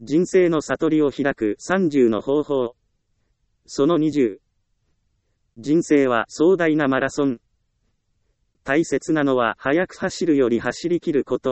人生の悟りを開く30の方法。その20。人生は壮大なマラソン。大切なのは速く走るより走り切ること。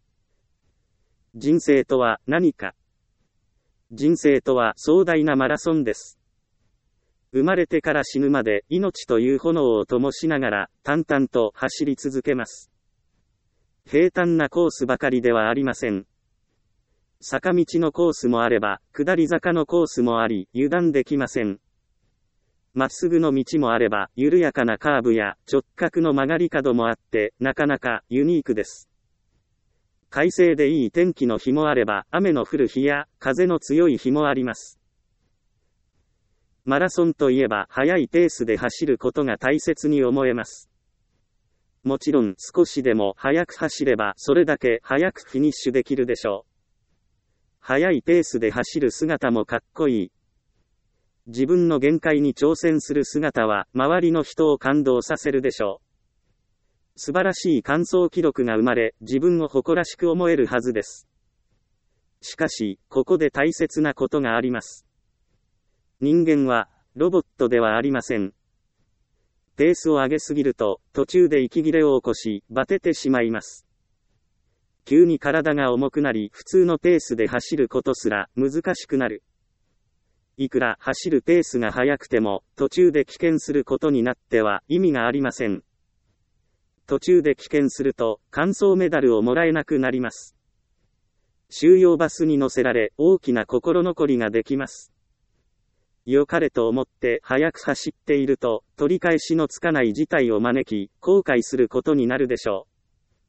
人生とは何か。人生とは壮大なマラソンです。生まれてから死ぬまで命という炎を灯しながら淡々と走り続けます。平坦なコースばかりではありません。坂道のコースもあれば、下り坂のコースもあり、油断できません。まっすぐの道もあれば、緩やかなカーブや直角の曲がり角もあって、なかなかユニークです。快晴でいい天気の日もあれば、雨の降る日や風の強い日もあります。マラソンといえば、速いペースで走ることが大切に思えます。もちろん、少しでも速く走れば、それだけ速くフィニッシュできるでしょう。速いペースで走る姿もかっこいい。自分の限界に挑戦する姿は、周りの人を感動させるでしょう。素晴らしい完走記録が生まれ、自分を誇らしく思えるはずです。しかし、ここで大切なことがあります。人間は、ロボットではありません。ペースを上げすぎると、途中で息切れを起こし、バテてしまいます。急に体が重くなり、普通のペースで走ることすら難しくなる。いくら走るペースが速くても、途中で棄権することになっては意味がありません。途中で棄権すると、完走メダルをもらえなくなります。収容バスに乗せられ、大きな心残りができます。良かれと思って速く走っていると、取り返しのつかない事態を招き、後悔することになるでしょう。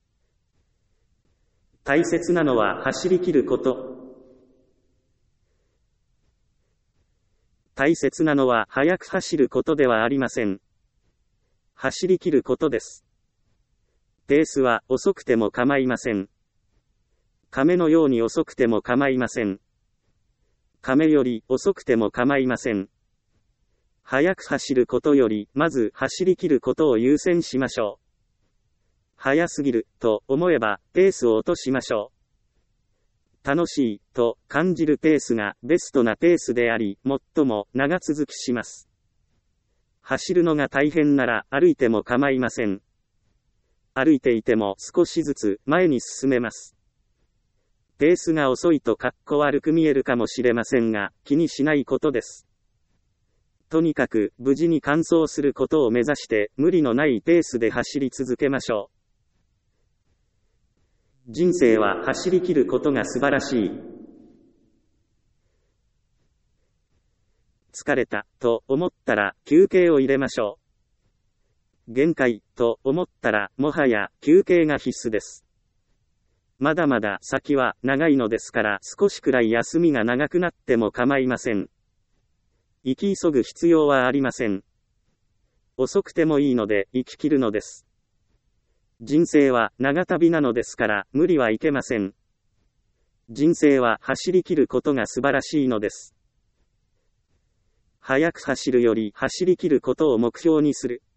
大切なのは走り切ること。大切なのは速く走ることではありません。走り切ることです。ペースは遅くても構いません。亀のように遅くても構いません。亀より遅くても構いません。速く走ることより、まず走り切ることを優先しましょう。速すぎると思えばペースを落としましょう。楽しいと感じるペースがベストなペースであり、最も長続きします。走るのが大変なら歩いても構いません。歩いていても少しずつ前に進めます。ペースが遅いとかっこ悪く見えるかもしれませんが、気にしないことです。とにかく無事に完走することを目指して無理のないペースで走り続けましょう。人生は走り切ることが素晴らしい。疲れたと思ったら休憩を入れましょう。限界と思ったらもはや休憩が必須です。まだまだ先は長いのですから少しくらい休みが長くなっても構いません。生き急ぐ必要はありません。遅くてもいいので生き切るのです。人生は長旅なのですから無理はいけません。人生は走り切ることが素晴らしいのです。速く走るより走り切ることを目標にする。